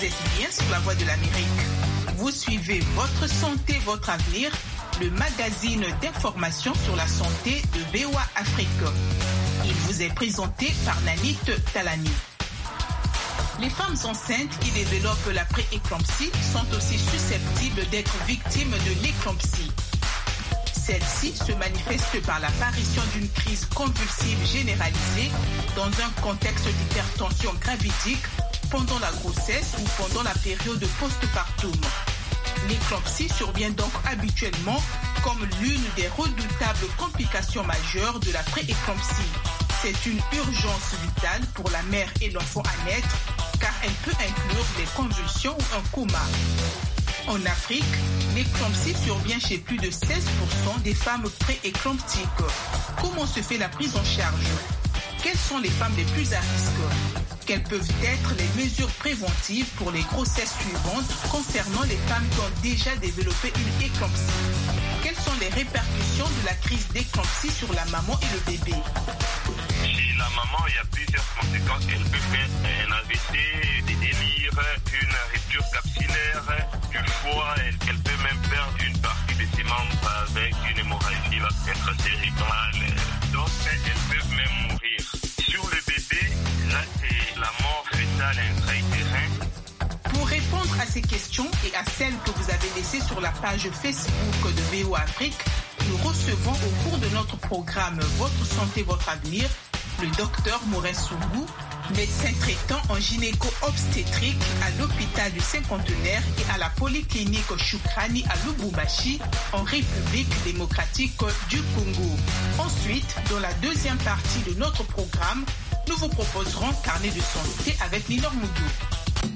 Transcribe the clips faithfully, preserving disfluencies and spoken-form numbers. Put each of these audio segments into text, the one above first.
êtes bien sur la voie de l'Amérique. Vous suivez Votre santé, votre avenir, le magazine d'information sur la santé de V O A Afrique. Il vous est présenté par Nanit Talani. Les femmes enceintes qui développent la pré-éclampsie sont aussi susceptibles d'être victimes de l'éclampsie. Celle-ci se manifeste par l'apparition d'une crise convulsive généralisée dans un contexte d'hypertension gravidique pendant la grossesse ou pendant la période postpartum. L'éclampsie survient donc habituellement comme l'une des redoutables complications majeures de la pré-éclampsie. C'est une urgence vitale pour la mère et l'enfant à naître car elle peut inclure des convulsions ou un coma. En Afrique, l'éclampsie survient chez plus de seize pour cent des femmes pré-éclamptiques. Comment se fait la prise en charge? Quelles sont les femmes les plus à risque? Quelles peuvent être les mesures préventives pour les grossesses suivantes concernant les femmes qui ont déjà développé une éclampsie? Quelles sont les répercussions de la crise d'éclampsie sur la maman et le bébé? Chez la maman, il y a plusieurs conséquences. Elle peut faire un A V C, des délires, une rupture capsulaire du foie. Elle, elle peut même perdre une partie de ses membres avec une hémorragie intracérébrale. Donc, elles peuvent même mourir. Sur le bébé, là, c'est la mort fétale intra-utérine. Pour répondre à ces questions et à celles que vous avez laissées sur la page Facebook de V O A Afrique, nous recevons au cours de notre programme Votre santé, votre avenir, le docteur Morin Soungou, médecin traitant en gynéco-obstétrique à l'hôpital du Cinquantenaire et à la polyclinique Shukrani à Lubumbashi, en République démocratique du Congo. Ensuite, dans la deuxième partie de notre programme, nous vous proposerons Carnet de santé avec Linor Moudou.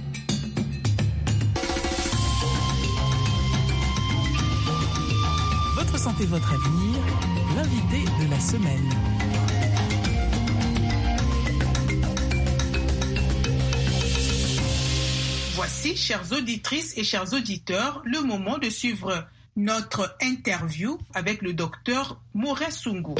Votre santé, votre avenir, l'invité de la semaine. Voici, chères auditrices et chers auditeurs, le moment de suivre notre interview avec le docteur Morin Soungou.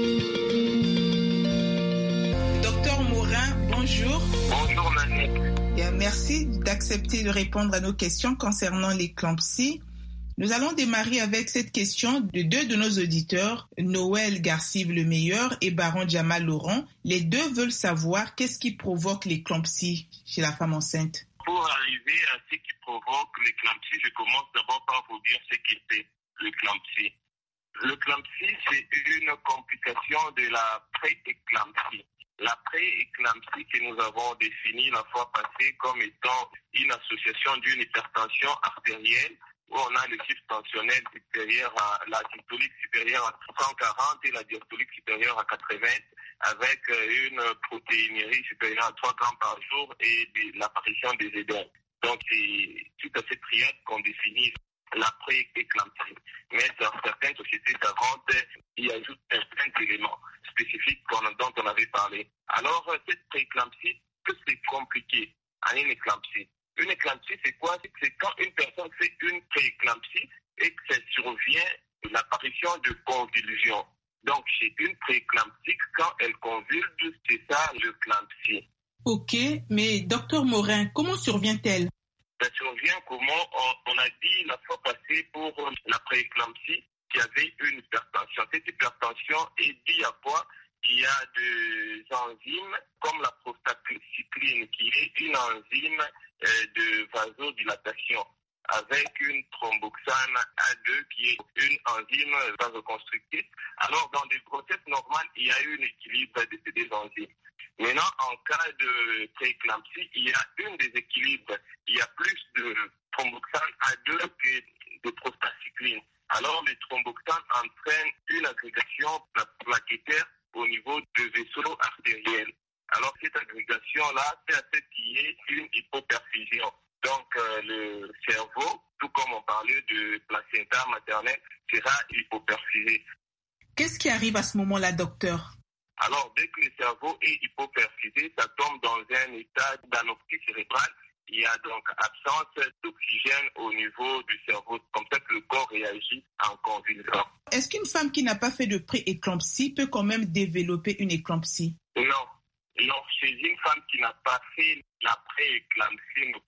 Docteur Morin, bonjour. Bonjour Nanette. Bien, merci d'accepter de répondre à nos questions concernant l'éclampsie. Nous allons démarrer avec cette question de deux de nos auditeurs, Noël Garcive le meilleur et Baron Jamal Laurent. Les deux veulent savoir qu'est-ce qui provoque l'éclampsie chez la femme enceinte. Pour arriver à ce qui provoque l'éclampsie, je commence d'abord par vous dire ce qu'est l'éclampsie. L'éclampsie, c'est une complication de la pré-éclampsie. La pré-éclampsie que nous avons définie la fois passée comme étant une association d'une hypertension artérielle où on a le chiffre tensionnel supérieur à la systolique supérieure à cent quarante et la diastolique supérieure à quatre-vingts, avec une protéinurie supérieure à trois grammes par jour et de l'apparition des édèmes. Donc, c'est suite à cette triade qu'on définit la pré-éclampsie. Mais dans certaines sociétés savantes, il y ajoute certains éléments spécifiques dont on avait parlé. Alors, cette pré-éclampsie, que c'est compliqué à une éclampsie. Une éclampsie, c'est quoi? C'est quand une personne fait une pré-éclampsie et que ça survient l'apparition de convulsions. Donc, chez une pré-éclampsie, quand elle convulse, c'est ça l'éclampsie. Ok, mais docteur Morin, comment survient-elle? Ça survient comment? On, on a dit la fois passée pour la pré-éclampsie qu'il y avait une hypertension. Cette hypertension est due à quoi? Il y a des enzymes comme la prostacycline qui est une enzyme euh, de vasodilatation avec une thromboxane A deux qui est une enzyme vasoconstrictrice. Alors, dans des grossesses normales, il y a un équilibre de ces deux enzymes. Maintenant, en cas de prééclampsie, il y a un déséquilibre. Il y a plus de thromboxane A deux que de prostacycline. Alors, le thromboxane entraîne une agrégation plaquettaire au niveau du vaisseau artériel. Alors, cette agrégation-là, c'est à ce qui est une hypoperfusion. Donc, euh, le cerveau, tout comme on parlait de placenta maternelle, sera hypoperfusé. Qu'est-ce qui arrive à ce moment-là, docteur? Alors, dès que le cerveau est hypoperfusé, ça tombe dans un état d'anoxie cérébrale. Il y a donc absence d'oxygène au niveau du cerveau, comme ça que le corps réagit en convulsion. Est-ce qu'une femme qui n'a pas fait de pré-éclampsie peut quand même développer une éclampsie? Non. Non, chez une femme qui n'a pas fait la pré-éclampsie ne peut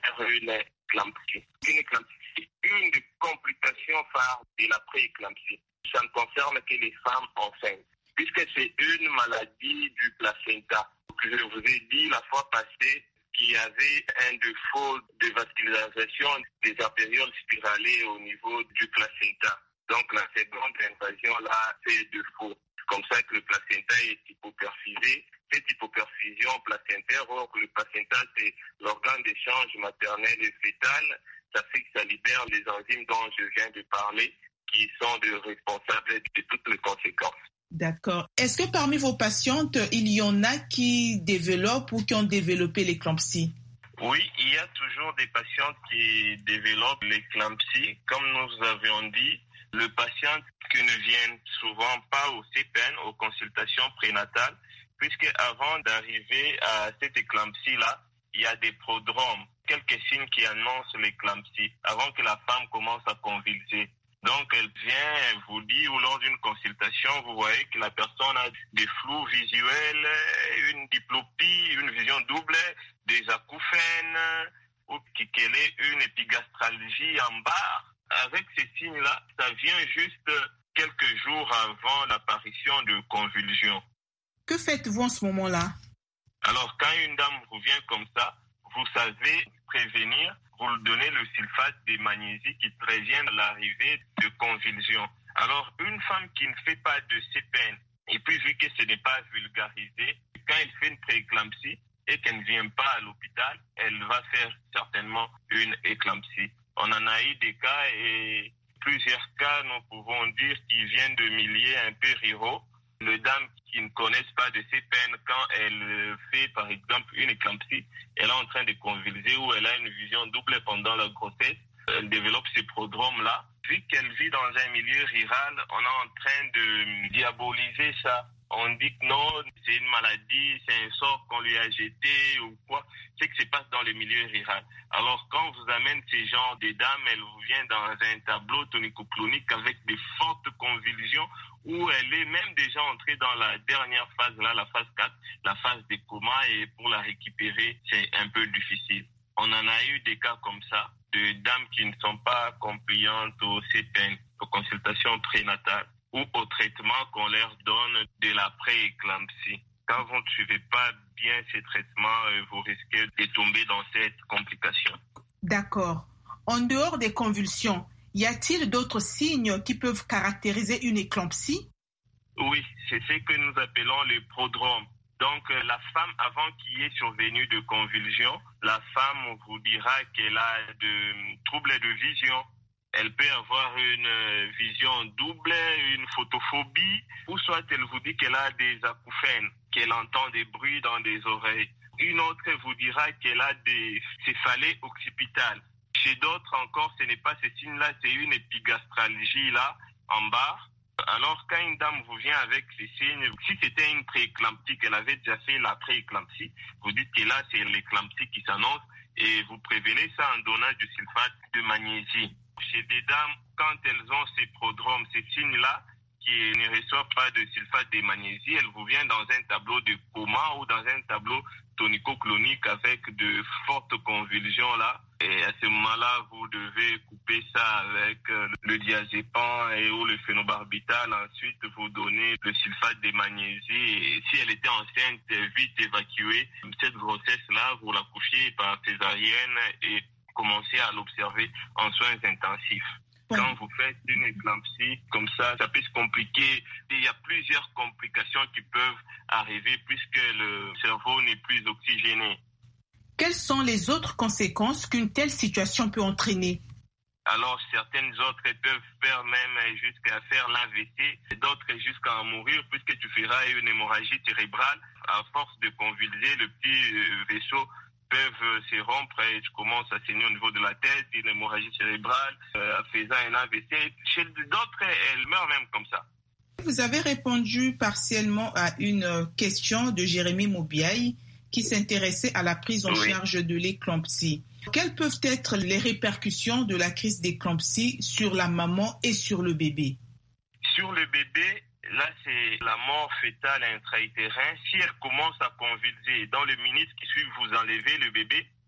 vers une éclampsie. Une éclampsie, c'est une des complications phares de la pré-éclampsie. Ça ne concerne que les femmes enceintes, puisque c'est une maladie du placenta. Je vous ai dit la fois passée qu'il y avait un défaut de vascularisation des artérioles spiralées au niveau du placenta. Donc la seconde invasion là, c'est défaut. C'est comme ça que le placenta est hypoperfusé. Cette hypoperfusion placentaire, or le placenta c'est l'organe d'échange maternel et fœtal, ça fait que ça libère les enzymes dont je viens de parler, qui sont de responsables de toutes les conséquences. D'accord. Est-ce que parmi vos patientes, il y en a qui développent ou qui ont développé l'éclampsie? Oui, il y a toujours des patientes qui développent l'éclampsie. Comme nous avions dit, le patient qui ne vient souvent pas au C P N, aux consultations prénatales, puisque avant d'arriver à cette éclampsie-là, il y a des prodromes, quelques signes qui annoncent l'éclampsie, avant que la femme commence à convulser. Donc, elle vient vous dire, ou lors d'une consultation, vous voyez que la personne a des flous visuels, une diplopie, une vision double, des acouphènes, ou qu'elle ait une épigastralgie en bas. Avec ces signes-là, ça vient juste quelques jours avant l'apparition de convulsions. Que faites-vous en ce moment-là? Alors, quand une dame vous vient comme ça, vous savez prévenir, vous lui donnez le sulfate de magnésie qui prévient l'arrivée de convulsions. Alors, une femme qui ne fait pas de C P N, et puis vu que ce n'est pas vulgarisé, quand elle fait une prééclampsie et qu'elle ne vient pas à l'hôpital, elle va faire certainement une éclampsie. On en a eu des cas et plusieurs cas, nous pouvons dire, qui viennent de milieux un peu ruraux. Les dames qui ne connaissent pas de C P N, quand elle fait par exemple une éclampsie, elle est en train de convulser ou elle a une vision double pendant la grossesse, elle développe ces prodromes-là. Vu qu'elle vit dans un milieu rural, on est en train de diaboliser ça. On dit que non, c'est une maladie, c'est un sort qu'on lui a jeté ou quoi. C'est que se passe dans le milieu rural. Alors quand on vous amène ces genres de dames, elles vous viennent dans un tableau tonico-clonique avec des fortes convulsions où elle est même déjà entrée dans la dernière phase, là, la phase quatre, la phase de coma, et pour la récupérer, c'est un peu difficile. On en a eu des cas comme ça, de dames qui ne sont pas compliantes au C P N, aux consultations prénatales, ou au traitement qu'on leur donne de la pré-éclampsie. Quand vous ne suivez pas bien ces traitements, vous risquez de tomber dans cette complication. D'accord. En dehors des convulsions, y a-t-il d'autres signes qui peuvent caractériser une éclampsie? Oui, c'est ce que nous appelons les prodromes. Donc, la femme, avant qu'il y ait survenu de convulsions, la femme vous dira qu'elle a de troubles de vision. Elle peut avoir une vision double, une photophobie, ou soit elle vous dit qu'elle a des acouphènes, qu'elle entend des bruits dans des oreilles. Une autre vous dira qu'elle a des céphalées occipitales. Chez d'autres encore, ce n'est pas ces signes-là, c'est une épigastralgie là, en bas. Alors, quand une dame vous vient avec ces signes, si c'était une prééclampsie, qu'elle avait déjà fait la prééclampsie, vous dites que là, c'est l'éclampsie qui s'annonce et vous prévenez ça en donnant du sulfate de magnésie. Chez des dames, quand elles ont ces prodromes, ces signes-là, qui ne reçoivent pas de sulfate de magnésie, elles vous viennent dans un tableau de coma ou dans un tableau tonico-clonique avec de fortes convulsions là. Et à ce moment-là, vous devez couper ça avec le diazépam et ou le phénobarbital. Ensuite, vous donnez le sulfate de magnésie. Et si elle était enceinte, vite évacuer cette grossesse-là, vous la couchiez par césarienne et commencez à l'observer en soins intensifs. Quand vous faites une éclampsie comme ça, ça peut se compliquer. Il y a plusieurs complications qui peuvent arriver puisque le cerveau n'est plus oxygéné. Quelles sont les autres conséquences qu'une telle situation peut entraîner? Alors, certaines autres peuvent faire même jusqu'à faire l'A V C, d'autres jusqu'à en mourir puisque tu feras une hémorragie cérébrale. À force de convulser, le petit vaisseau peuvent se rompre et tu commences à saigner au niveau de la tête, une hémorragie cérébrale, euh, faisant un A V C. Chez d'autres, elles meurent même comme ça. Vous avez répondu partiellement à une question de Jérémy Moubiaï qui s'intéressait à la prise en oui. charge de l'éclampsie. Quelles peuvent être les répercussions de la crise d'éclampsie sur la maman et sur le bébé? Sur le bébé, là, c'est la mort fœtale intra-utérin. Si elle commence à convulser, dans les minutes qui suivent, vous enlevez le bébé,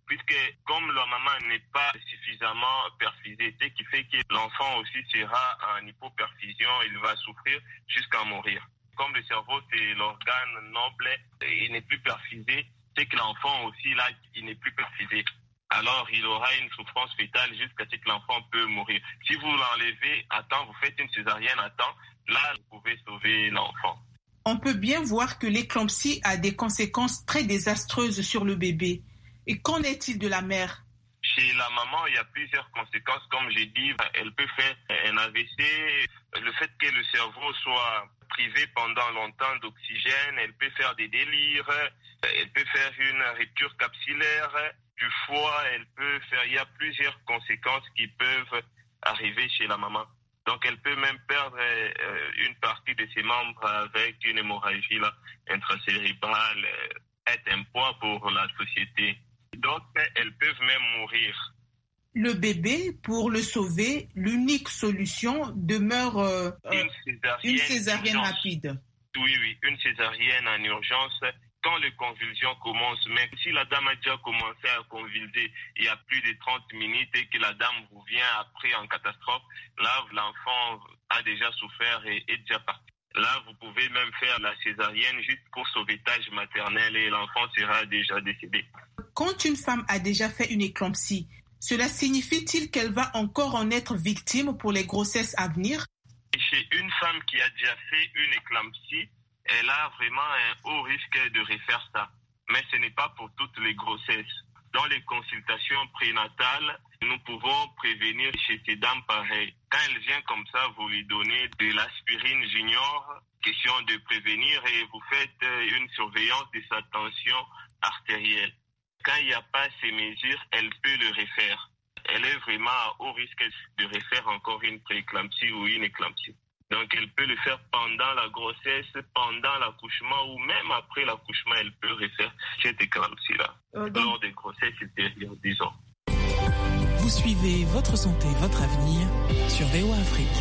puisque comme la maman n'est pas suffisamment perfusée, ce qui fait que l'enfant aussi sera en hypoperfusion, il va souffrir jusqu'à mourir. Comme le cerveau, c'est l'organe noble, il n'est plus perfusé, c'est que l'enfant aussi, là, il n'est plus perfusé. Alors, il aura une souffrance fétale jusqu'à ce que l'enfant peut mourir. Si vous l'enlevez à temps, vous faites une césarienne à temps, là, vous pouvez sauver l'enfant. On peut bien voir que l'éclampsie a des conséquences très désastreuses sur le bébé. Et qu'en est-il de la mère? Chez la maman, il y a plusieurs conséquences. Comme j'ai dit, elle peut faire un A V C. Le fait que le cerveau soit privé pendant longtemps d'oxygène, elle peut faire des délires, elle peut faire une rupture capsulaire du foie, elle peut faire... Il y a plusieurs conséquences qui peuvent arriver chez la maman. Donc, elle peut même perdre euh, une partie de ses membres avec une hémorragie là, intracérébrale, euh, être un poids pour la société. D'autres, elles peuvent même mourir. Le bébé, pour le sauver, l'unique solution demeure euh, une césarienne, une césarienne rapide. Oui, oui, une césarienne en urgence quand les convulsions commencent. Mais si la dame a déjà commencé à convulser il y a plus de trente minutes et que la dame vous vient après en catastrophe, là, l'enfant a déjà souffert et est déjà parti. Là, vous pouvez même faire la césarienne juste pour sauvetage maternel et l'enfant sera déjà décédé. Quand une femme a déjà fait une éclampsie, cela signifie-t-il qu'elle va encore en être victime pour les grossesses à venir? Chez une femme qui a déjà fait une éclampsie, elle a vraiment un haut risque de refaire ça. Mais ce n'est pas pour toutes les grossesses. Dans les consultations prénatales, nous pouvons prévenir chez ces dames pareilles. Quand elle vient comme ça, vous lui donnez de l'aspirine junior, question de prévenir, et vous faites une surveillance de sa tension artérielle. Quand il n'y a pas ces mesures, elle peut le refaire. Elle est vraiment à haut risque de refaire encore une prééclampsie ou une éclampsie. Donc, elle peut le faire pendant la grossesse, pendant l'accouchement ou même après l'accouchement, elle peut refaire cette éclampsie-là, euh, donc... lors des grossesses ultérieures, disons. Vous suivez Votre Santé, Votre Avenir sur V O A Afrique.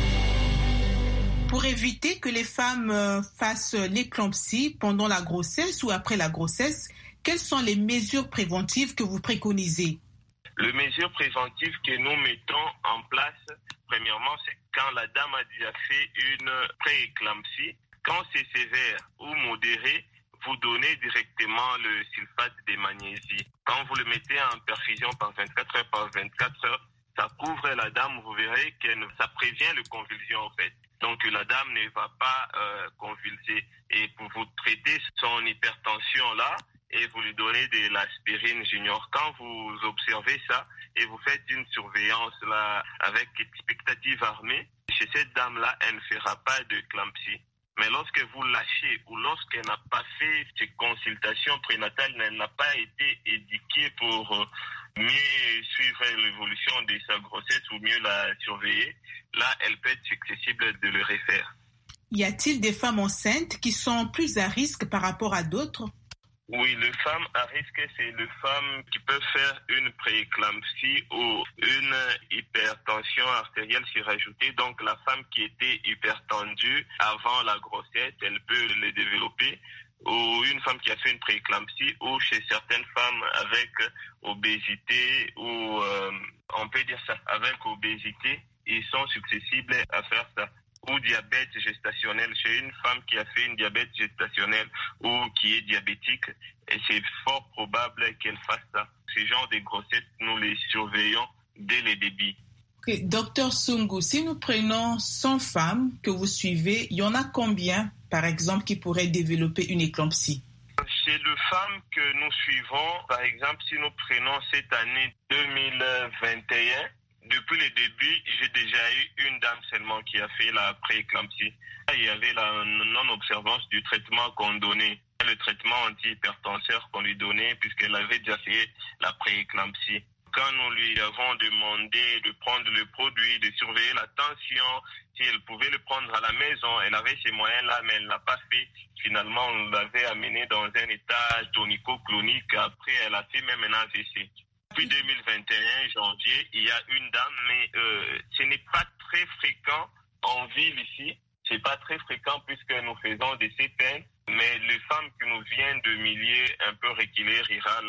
Pour éviter que les femmes fassent l'éclampsie pendant la grossesse ou après la grossesse, quelles sont les mesures préventives que vous préconisez? Les mesures préventives que nous mettons en place, premièrement, c'est quand la dame a déjà fait une pré-éclampsie. Quand c'est sévère ou modéré, vous donnez directement le sulfate de magnésie. Quand vous le mettez en perfusion par vingt-quatre heures par vingt-quatre heures, ça couvre la dame, vous verrez que ça prévient les convulsions en fait. Donc la dame ne va pas euh, convulser. Et pour vous traiter son hypertension là, et vous lui donnez de l'aspirine junior. Quand vous observez ça et vous faites une surveillance là avec expectative armée, chez cette dame-là, elle ne fera pas de éclampsie. Mais lorsque vous lâchez ou lorsqu'elle n'a pas fait ses consultations prénatales, elle n'a pas été éduquée pour mieux suivre l'évolution de sa grossesse ou mieux la surveiller, là, elle peut être susceptible de le refaire. Y a-t-il des femmes enceintes qui sont plus à risque par rapport à d'autres? Oui, les femmes à risque, c'est les femmes qui peuvent faire une prééclampsie ou une hypertension artérielle surajoutée. Donc, la femme qui était hypertendue avant la grossesse, elle peut le développer. Ou une femme qui a fait une prééclampsie, ou chez certaines femmes avec obésité, ou euh, on peut dire ça, avec obésité, ils sont susceptibles à faire ça. Ou diabète gestationnel, chez une femme qui a fait une diabète gestationnelle ou qui est diabétique, et c'est fort probable qu'elle fasse ça. Ce genre de grossesse, nous les surveillons dès le début. Okay. Docteur Sungu, si nous prenons cent femmes que vous suivez, il y en a combien, par exemple, qui pourraient développer une éclampsie? Chez les femmes que nous suivons, par exemple, si nous prenons cette année deux mille vingt et un, depuis le début, j'ai déjà eu une dame seulement qui a fait la pré-éclampsie. Il y avait la non-observance du traitement qu'on donnait, le traitement anti-hypertenseur qu'on lui donnait puisqu'elle avait déjà fait la pré-éclampsie. Quand nous lui avons demandé de prendre le produit, de surveiller la tension, si elle pouvait le prendre à la maison, elle avait ces moyens-là, mais elle ne l'a pas fait. Finalement, on l'avait amenée dans un état tonico-clonique. Après, elle a fait même un A V C. Depuis deux mille vingt et un, janvier, il y a une dame, mais euh, ce n'est pas très fréquent en ville ici. C'est pas très fréquent puisque nous faisons des C P N, mais les femmes qui nous viennent de milieux un peu reculés, ruraux, là,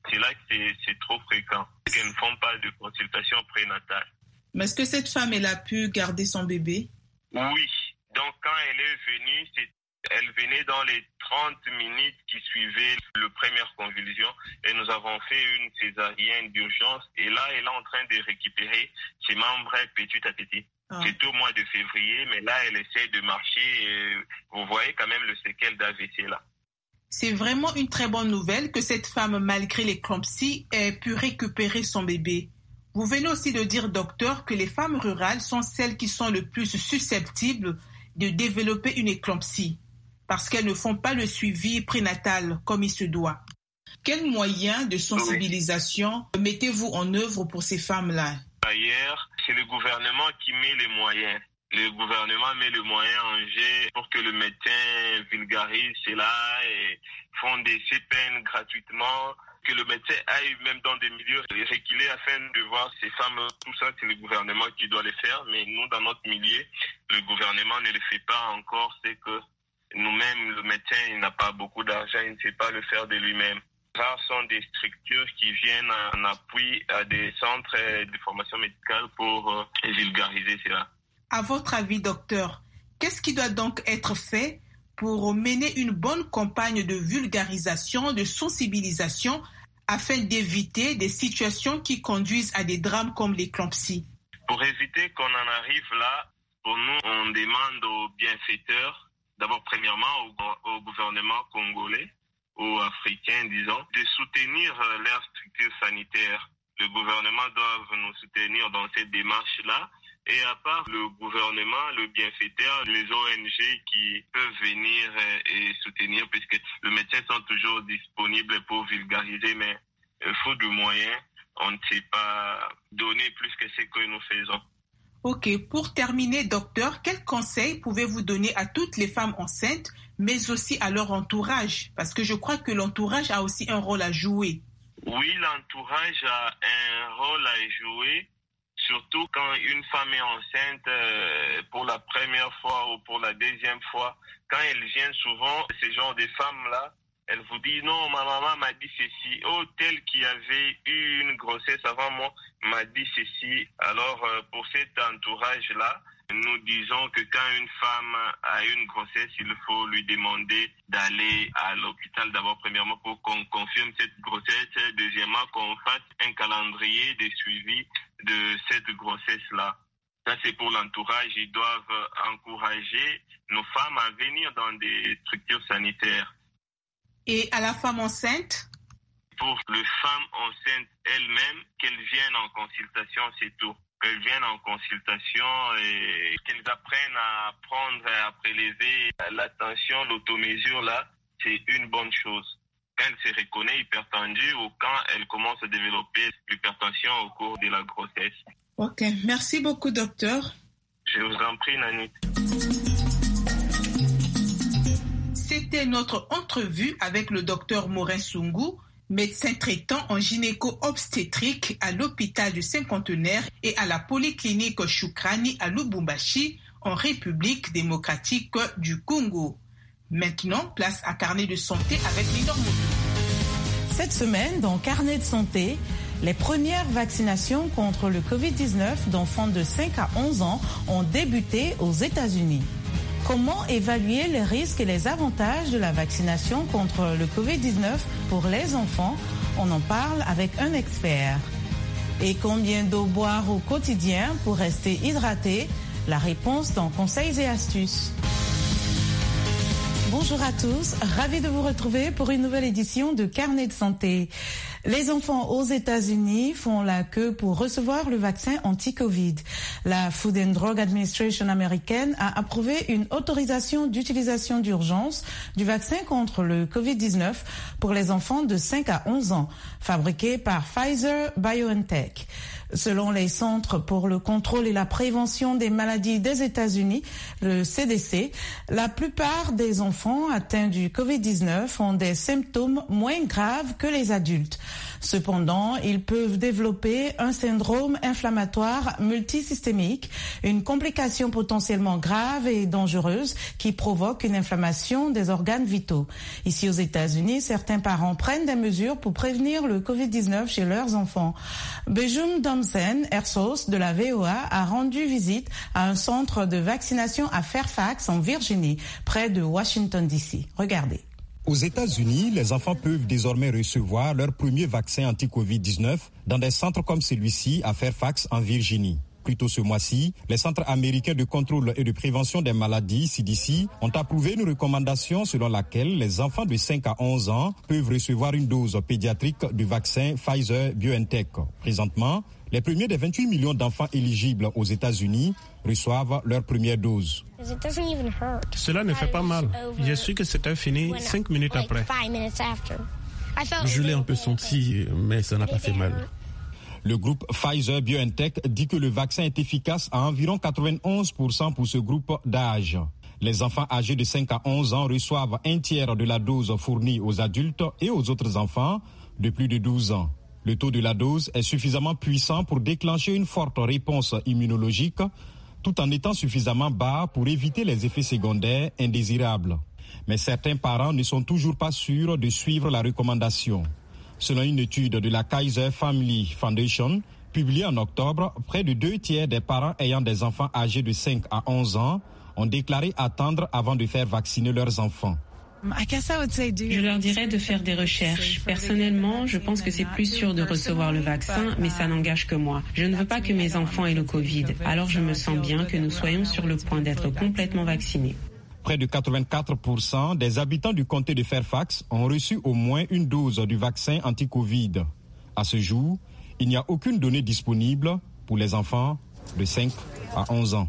C'est là que c'est, c'est trop fréquent, qu'elles ne font pas de consultation prénatale. Mais est-ce que cette femme, elle a pu garder son bébé? Oui. Donc, quand elle est venue, c'est, elle venait dans les trente minutes qui suivaient la première convulsion et nous avons fait une césarienne d'urgence. Et là, elle est en train de récupérer ses membres petit à petit. Ah. C'est au mois de février, mais là, elle essaie de marcher. Et vous voyez quand même le séquel d'A V C là. C'est vraiment une très bonne nouvelle que cette femme, malgré l'éclampsie, ait pu récupérer son bébé. Vous venez aussi de dire, docteur, que les femmes rurales sont celles qui sont le plus susceptibles de développer une éclampsie parce qu'elles ne font pas le suivi prénatal comme il se doit. Quels moyens de sensibilisation oui. mettez-vous en œuvre pour ces femmes-là? D'ailleurs, c'est le gouvernement qui met les moyens. Le gouvernement met le moyen en jeu pour que le médecin vulgarise cela et font des C P N gratuitement, que le médecin aille même dans des milieux reculés afin de voir ces femmes. Tout ça, c'est le gouvernement qui doit le faire. Mais nous, dans notre milieu, le gouvernement ne le fait pas encore. C'est que nous-mêmes, le médecin, il n'a pas beaucoup d'argent, il ne sait pas le faire de lui-même. Rares sont des structures qui viennent en appui à des centres de formation médicale pour vulgariser cela. À votre avis, docteur, qu'est-ce qui doit donc être fait pour mener une bonne campagne de vulgarisation, de sensibilisation, afin d'éviter des situations qui conduisent à des drames comme l'éclampsie? Pour éviter qu'on en arrive là, pour nous, on demande aux bienfaiteurs, d'abord premièrement au, au gouvernement congolais, ou africains, disons, de soutenir leurs structures sanitaires. Le gouvernement doit nous soutenir dans cette démarche-là. Et à part le gouvernement, le bienfaiteur, les O N G qui peuvent venir et soutenir, puisque les médecins sont toujours disponibles pour vulgariser, mais faute de moyens, on ne sait pas donner plus que ce que nous faisons. Ok, pour terminer, docteur, quels conseils pouvez-vous donner à toutes les femmes enceintes, mais aussi à leur entourage? Parce que je crois que l'entourage a aussi un rôle à jouer. Oui, l'entourage a un rôle à jouer. Surtout quand une femme est enceinte euh, pour la première fois ou pour la deuxième fois, quand elle vient souvent, ce genre de femmes-là, elle vous dit non, ma maman m'a dit ceci, oh, telle qui avait eu une grossesse avant moi m'a dit ceci. Alors euh, pour cet entourage-là, nous disons que quand une femme a une grossesse, il faut lui demander d'aller à l'hôpital d'abord, premièrement, pour qu'on confirme cette grossesse. Deuxièmement, qu'on fasse un calendrier de suivi de cette grossesse-là. Ça, c'est pour l'entourage. Ils doivent encourager nos femmes à venir dans des structures sanitaires. Et à la femme enceinte? Pour les femmes enceintes elles-mêmes, qu'elles viennent en consultation, c'est tout. Qu'elles viennent en consultation et qu'elles apprennent à prendre, à prélever la tension, l'automesure, là, c'est une bonne chose. Quand elle se reconnaît hypertendue ou quand elle commence à développer l'hypertension au cours de la grossesse. Ok, merci beaucoup, docteur. Je vous en prie, Nanit. C'était notre entrevue avec le docteur Morin Sungu, médecin traitant en gynéco-obstétrique à l'hôpital du Cinquantenaire et à la polyclinique Shukrani à Lubumbashi, en République démocratique du Congo. Maintenant, place à Carnet de santé avec Linor Moudou. Cette semaine, dans Carnet de santé, les premières vaccinations contre le covid dix-neuf d'enfants de cinq à onze ans ont débuté aux États-Unis. Comment évaluer les risques et les avantages de la vaccination contre le covid dix-neuf pour les enfants? On en parle avec un expert. Et combien d'eau boire au quotidien pour rester hydraté? La réponse dans Conseils et astuces. Bonjour à tous, ravi de vous retrouver pour une nouvelle édition de Carnet de santé. Les enfants aux États-Unis font la queue pour recevoir le vaccin anti-Covid. La Food and Drug Administration américaine a approuvé une autorisation d'utilisation d'urgence du vaccin contre le covid dix-neuf pour les enfants de cinq à onze ans, fabriqué par Pfizer BioNTech. Selon les Centres pour le contrôle et la prévention des maladies des États-Unis, le C D C, la plupart des enfants atteints du covid dix-neuf ont des symptômes moins graves que les adultes. Cependant, ils peuvent développer un syndrome inflammatoire multisystémique, une complication potentiellement grave et dangereuse qui provoque une inflammation des organes vitaux. Ici aux États-Unis, certains parents prennent des mesures pour prévenir le covid dix-neuf chez leurs enfants. Bejum Domsen, Ersos de la V O A, a rendu visite à un centre de vaccination à Fairfax, en Virginie, près de Washington D C. Regardez. Aux États-Unis, les enfants peuvent désormais recevoir leur premier vaccin anti-covid dix-neuf dans des centres comme celui-ci à Fairfax, en Virginie. Plus tôt ce mois-ci, les centres américains de contrôle et de prévention des maladies, C D C, ont approuvé une recommandation selon laquelle les enfants de cinq à onze ans peuvent recevoir une dose pédiatrique du vaccin Pfizer-BioNTech. Présentement, les premiers des vingt-huit millions d'enfants éligibles aux États-Unis reçoivent leur première dose. Cela ne fait pas mal. J'ai su que c'était fini cinq minutes après. Je l'ai un peu senti, mais ça n'a pas fait mal. Le groupe Pfizer-BioNTech dit que le vaccin est efficace à environ quatre-vingt-onze pour cent pour ce groupe d'âge. Les enfants âgés de cinq à onze ans reçoivent un tiers de la dose fournie aux adultes et aux autres enfants de plus de douze ans. Le taux de la dose est suffisamment puissant pour déclencher une forte réponse immunologique, tout en étant suffisamment bas pour éviter les effets secondaires indésirables. Mais certains parents ne sont toujours pas sûrs de suivre la recommandation. Selon une étude de la Kaiser Family Foundation, publiée en octobre, près de deux tiers des parents ayant des enfants âgés de cinq à onze ans ont déclaré attendre avant de faire vacciner leurs enfants. Je leur dirais de faire des recherches. Personnellement, je pense que c'est plus sûr de recevoir le vaccin, mais ça n'engage que moi. Je ne veux pas que mes enfants aient le Covid, alors je me sens bien que nous soyons sur le point d'être complètement vaccinés. Près de quatre-vingt-quatre pour cent des habitants du comté de Fairfax ont reçu au moins une dose du vaccin anti-Covid. À ce jour, il n'y a aucune donnée disponible pour les enfants de cinq à onze ans.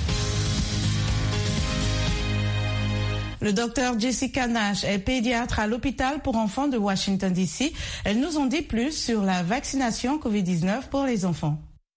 Le docteur Jessica Nash est pédiatre à l'hôpital pour enfants de Washington D C. Elle nous en dit plus sur la vaccination covid dix-neuf pour les enfants.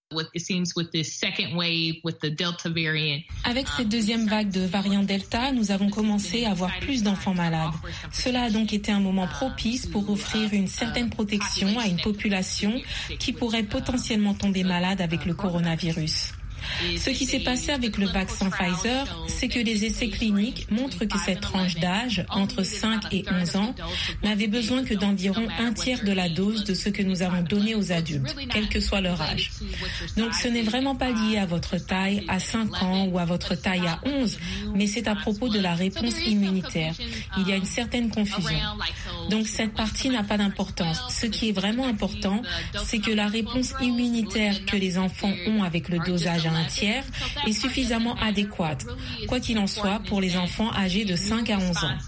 Avec cette deuxième vague de variant Delta, nous avons commencé à avoir plus d'enfants malades. Cela a donc été un moment propice pour offrir une certaine protection à une population qui pourrait potentiellement tomber malade avec le coronavirus. Ce qui s'est passé avec le vaccin Pfizer, c'est que les essais cliniques montrent que cette tranche d'âge, entre cinq et onze ans, n'avait besoin que d'environ un tiers de la dose de ce que nous avons donné aux adultes, quel que soit leur âge. Donc ce n'est vraiment pas lié à votre taille à cinq ans ou à votre taille à onze, mais c'est à propos de la réponse immunitaire. Il y a une certaine confusion. Donc cette partie n'a pas d'importance. Ce qui est vraiment important, c'est que la réponse immunitaire que les enfants ont avec le dosage à un tiers est suffisamment adéquate, quoi qu'il en soit pour les enfants âgés de cinq à onze ans.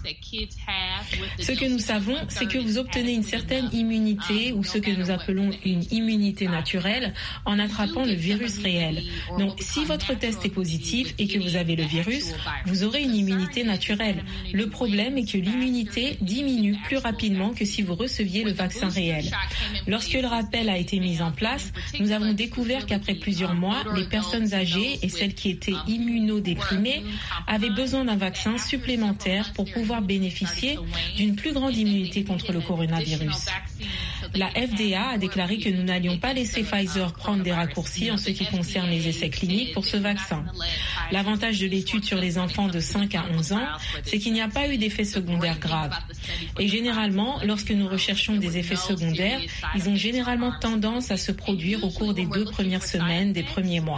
Ce que nous savons, c'est que vous obtenez une certaine immunité ou ce que nous appelons une immunité naturelle en attrapant le virus réel. Donc si votre test est positif et que vous avez le virus, vous aurez une immunité naturelle. Le problème est que l'immunité diminue plus rapidement que si vous receviez le vaccin réel. Lorsque le rappel a été mis en place, nous avons découvert qu'après plusieurs mois, les personnes âgées et celles qui étaient immunodéprimées avaient besoin d'un vaccin supplémentaire pour pouvoir bénéficier d'une plus grande immunité contre le coronavirus. La F D A a déclaré que nous n'allions pas laisser Pfizer prendre des raccourcis en ce qui concerne les essais cliniques pour ce vaccin. L'avantage de l'étude sur les enfants de cinq à onze ans, c'est qu'il n'y a pas eu d'effets secondaires graves. Et généralement, lorsque nous recherchons des effets secondaires, ils ont généralement tendance à se produire au cours des deux premières semaines, des premiers mois.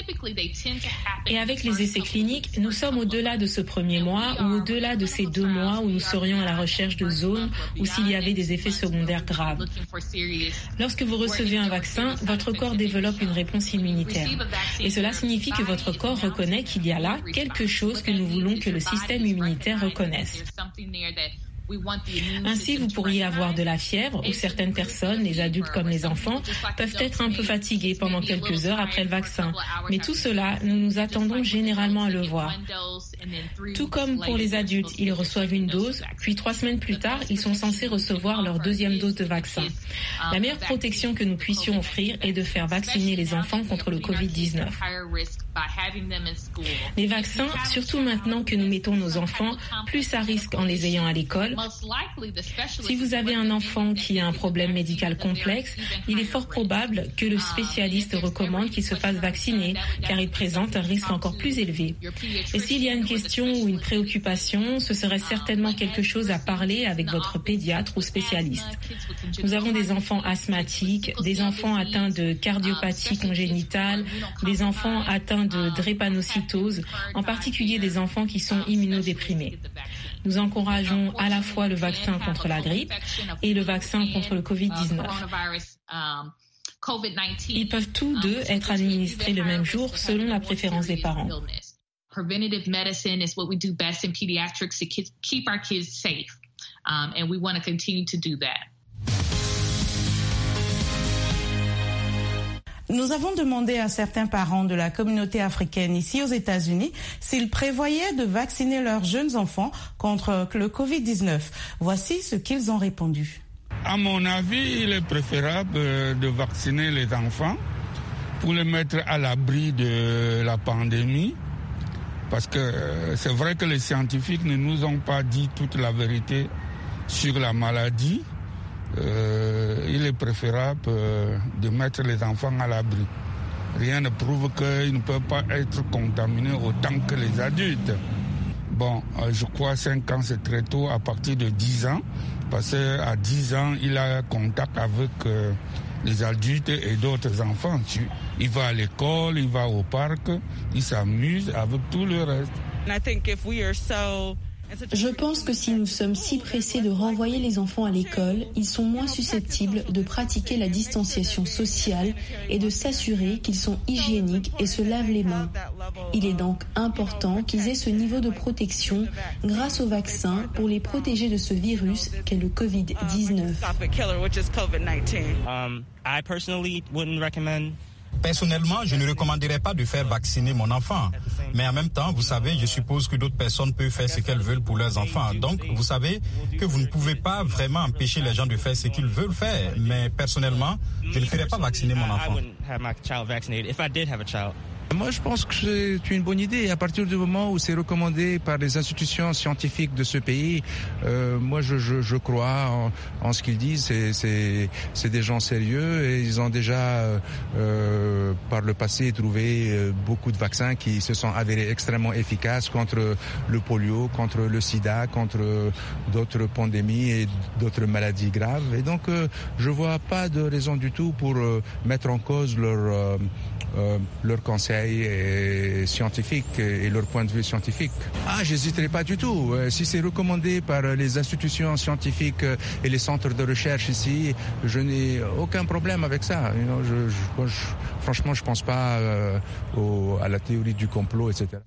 Et avec les essais cliniques, nous sommes au-delà de ce premier mois ou au-delà de ces deux mois où nous serions à la recherche de zones où s'il y avait des effets secondaires graves. Lorsque vous recevez un vaccin, votre corps développe une réponse immunitaire. Et cela signifie que votre corps reconnaît qu'il y a là quelque chose que nous voulons que le système immunitaire reconnaisse. Ainsi, vous pourriez avoir de la fièvre ou certaines personnes, les adultes comme les enfants, peuvent être un peu fatigués pendant quelques heures après le vaccin. Mais tout cela, nous nous attendons généralement à le voir. Tout comme pour les adultes, ils reçoivent une dose, puis trois semaines plus tard, ils sont censés recevoir leur deuxième dose de vaccin. La meilleure protection que nous puissions offrir est de faire vacciner les enfants contre le covid dix-neuf. Les vaccins, surtout maintenant que nous mettons nos enfants plus à risque en les ayant à l'école. Si vous avez un enfant qui a un problème médical complexe, il est fort probable que le spécialiste recommande qu'il se fasse vacciner car il présente un risque encore plus élevé. Et s'il y a une question ou une préoccupation, ce serait certainement quelque chose à parler avec votre pédiatre ou spécialiste. Nous avons des enfants asthmatiques, des enfants atteints de cardiopathie congénitale, des enfants atteints de drépanocytose, en particulier des enfants qui sont immunodéprimés. Nous encourageons à la fois le vaccin contre la grippe et le vaccin contre le covid dix-neuf. Ils peuvent tous deux être administrés le même jour selon la préférence des parents. Preventative medicine is what we do best in pediatrics to keep our kids safe, um, and we want to continue to do that. Nous avons demandé à certains parents de la communauté africaine ici aux États-Unis s'ils prévoyaient de vacciner leurs jeunes enfants contre le covid dix-neuf. Voici ce qu'ils ont répondu. À mon avis, il est préférable de vacciner les enfants pour les mettre à l'abri de la pandémie. Parce que c'est vrai que les scientifiques ne nous ont pas dit toute la vérité sur la maladie. Euh, il est préférable euh, de mettre les enfants à l'abri. Rien ne prouve qu'ils ne peuvent pas être contaminés autant que les adultes. Bon, euh, je crois cinq ans c'est très tôt, à partir de dix ans, parce qu'à dix ans, il a contact avec euh, les adultes et d'autres enfants. Il va à l'école, il va au parc, il s'amuse avec tout le reste. Je pense que si nous sommes si pressés de renvoyer les enfants à l'école, ils sont moins susceptibles de pratiquer la distanciation sociale et de s'assurer qu'ils sont hygiéniques et se lavent les mains. Il est donc important qu'ils aient ce niveau de protection grâce au vaccin pour les protéger de ce virus qu'est le covid dix-neuf. Um, I personally wouldn't recommend Personnellement, je ne recommanderais pas de faire vacciner mon enfant. Mais en même temps, vous savez, je suppose que d'autres personnes peuvent faire ce qu'elles veulent pour leurs enfants. Donc, vous savez que vous ne pouvez pas vraiment empêcher les gens de faire ce qu'ils veulent faire. Mais personnellement, je ne ferais pas vacciner mon enfant. Moi, je pense que c'est une bonne idée. À partir du moment où c'est recommandé par les institutions scientifiques de ce pays, euh, moi, je, je, je crois en, en ce qu'ils disent. C'est, c'est, c'est des gens sérieux et ils ont déjà, euh, par le passé, trouvé beaucoup de vaccins qui se sont avérés extrêmement efficaces contre le polio, contre le sida, contre d'autres pandémies et d'autres maladies graves. Et donc, euh, je vois pas de raison du tout pour euh, mettre en cause leur... Euh, Euh, leurs conseils et scientifiques et leur point de vue scientifique. Ah, j'hésiterai pas du tout. Euh, si c'est recommandé par les institutions scientifiques et les centres de recherche ici, je n'ai aucun problème avec ça. You know, je, je, je, franchement, je pense pas euh, au, à la théorie du complot, et cetera.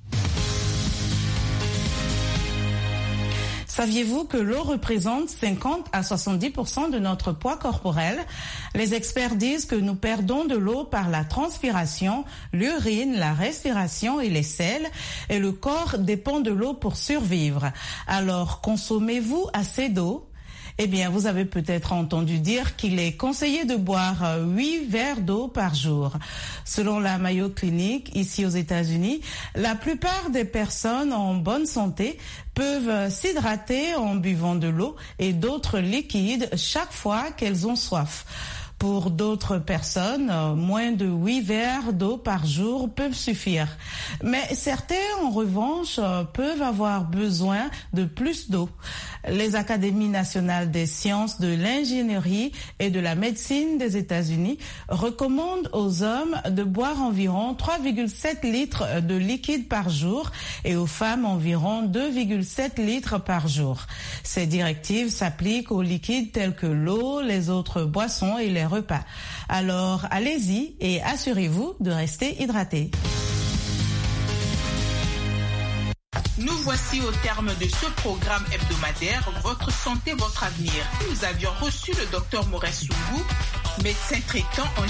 Saviez-vous que l'eau représente cinquante à soixante-dix pour cent de notre poids corporel? Les experts disent que nous perdons de l'eau par la transpiration, l'urine, la respiration et les selles, et le corps dépend de l'eau pour survivre. Alors, consommez-vous assez d'eau? Eh bien, vous avez peut-être entendu dire qu'il est conseillé de boire huit verres d'eau par jour. Selon la Mayo Clinic, ici aux États-Unis, la plupart des personnes en bonne santé peuvent s'hydrater en buvant de l'eau et d'autres liquides chaque fois qu'elles ont soif. Pour d'autres personnes, moins de huit verres d'eau par jour peuvent suffire. Mais certains, en revanche, peuvent avoir besoin de plus d'eau. Les académies nationales des sciences de l'ingénierie et de la médecine des États-Unis recommandent aux hommes de boire environ trois virgule sept litres de liquide par jour et aux femmes environ deux virgule sept litres par jour. Ces directives s'appliquent aux liquides tels que l'eau, les autres boissons et les repas. Alors, allez-y et assurez-vous de rester hydraté. Nous voici au terme de ce programme hebdomadaire Votre santé, votre avenir. Nous avions reçu le docteur Maurice Soungou, médecin traitant en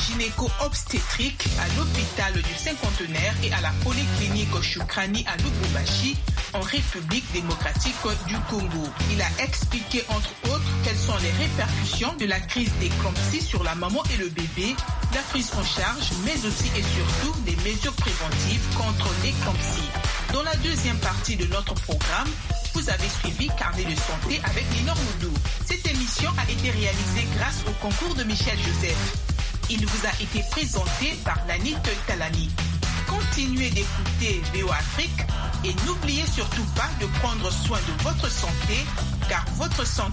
gynéco-obstétrique à l'hôpital du Cinquantenaire et à la polyclinique Choukrani à Lubumbashi, en République démocratique du Congo. Il a expliqué entre autres quelles sont les répercussions de la crise d'éclampsie sur la maman et le bébé, la prise en charge, mais aussi et surtout des mesures préventives contre l'éclampsie. Dans la deuxième partie de notre programme, vous avez suivi Carnet de santé avec Lénore Moudou. Cette émission a été réalisée grâce au concours de Michel Joseph. Il vous a été présenté par Lanit Talani. Continuez d'écouter V O A Afrique et n'oubliez surtout pas de prendre soin de votre santé, car votre santé